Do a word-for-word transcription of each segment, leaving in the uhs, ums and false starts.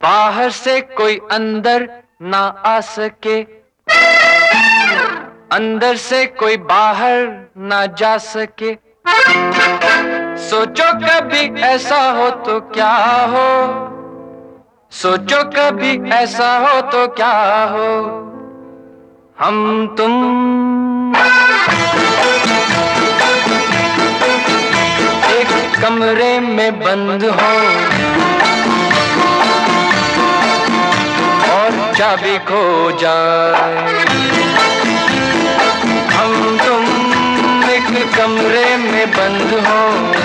बाहर से कोई अंदर ना आ सके, अंदर से कोई बाहर ना जा सके। सोचो कभी ऐसा हो तो क्या हो, सोचो कभी ऐसा हो तो क्या हो। हम तुम एक कमरे में बंद हो और चाबी खो जाए। हम तुम एक कमरे में बंद हो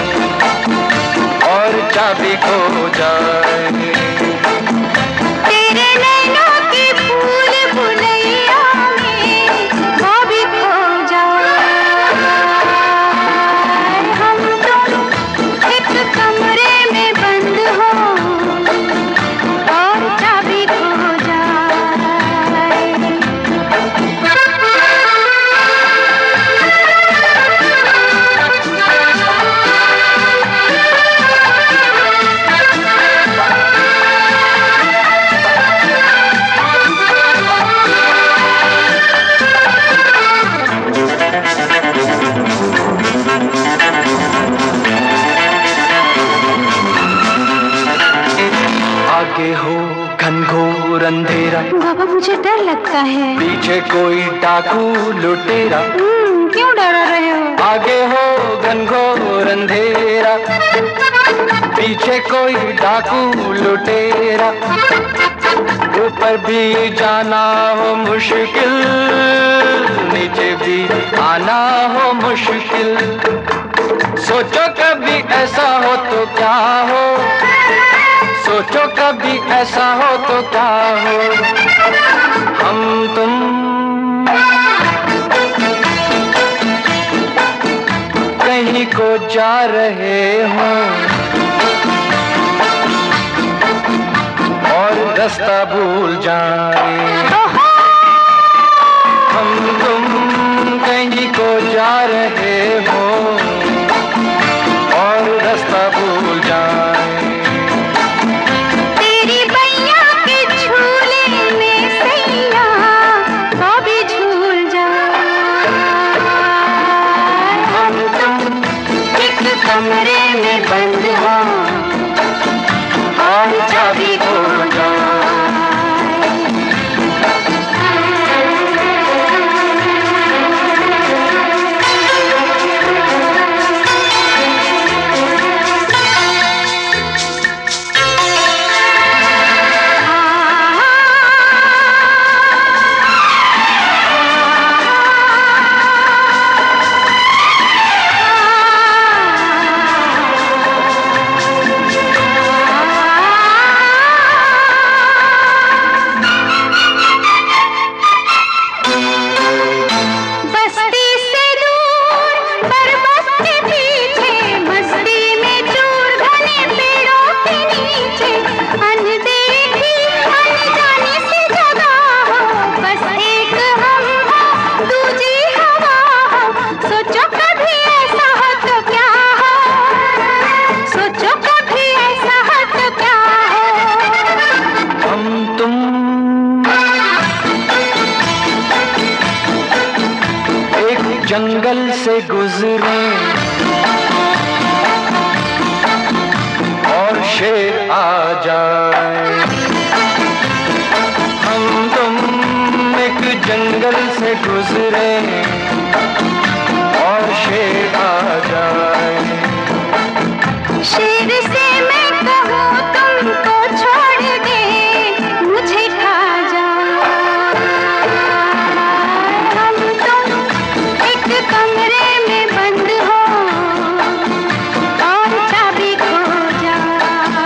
और चाबी खो जाए। तेरे नैनों की फूल भुलैया में वो भी खो जाए। हम तुम एक कमरे में बंद हो और चाबी खो जाए। आगे हो घनघोर अंधेरा, बाबा मुझे डर लगता है। पीछे कोई डाकू लुटेरा। हम्म, क्यों डरा रहे हो? आगे हो घनघोर अंधेरा, पीछे कोई डाकू लुटेरा। ऊपर भी जाना हो मुश्किल, नीचे भी आना हो मुश्किल। सोचो कभी ऐसा हो तो क्या हो, सोचो कभी ऐसा हो तो क्या हो। हम तुम कहीं को जा रहे हो और रास्ता भूल जाए। हम तुम कहीं को जा रहे हो और रास्ता भूल जाए। तेरी बैया के झूले में सैया वो भी झूल जाए। हम तुम एक कमरे में बंद हो और चाबी खो जाए। बस्ती से दूर पर्वत के पीछे, मस्ती में चूर घने पेड़ों के नीचे, अनदेखी अनजानी सी जगह हो, बस एक हम हो दूजी हवा हो। सोचो कभी ऐसा हो तो क्या हो, सोचो कभी ऐसा हो तो क्या हो। हम तुम एक जंगल से गुजरे और शेर आ जाए। हम तुम एक जंगल से गुजरे और शेर आ जाए। शेर से मैं कहूँ तुमको छोड़ दे, मुझे खा जाए। हम तुम एक कमरे में बंद हो और चाबी खो जाए।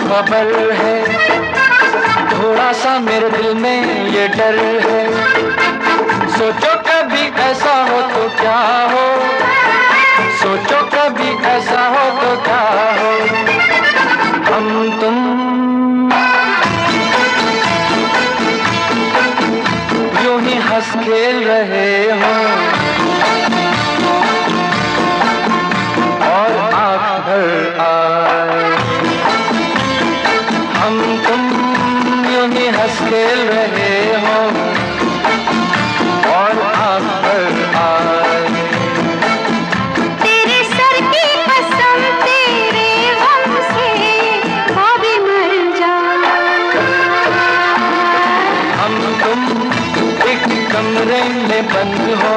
खबर है, थोड़ा सा मेरे दिल में ये डर है। सोचो कभी ऐसा हो तो क्या हो, सोचो कभी ऐसा हो तो क्या हो। हम तुम यूं ही हंस खेल रहे हो और आँख भर आए। हम तुम यूं ही हंस खेल रहे हो और आँख भर आए। तेरे सर की कसम तेरे गम से अभी मर जाए। हम तुम एक कमरे में बंद हो,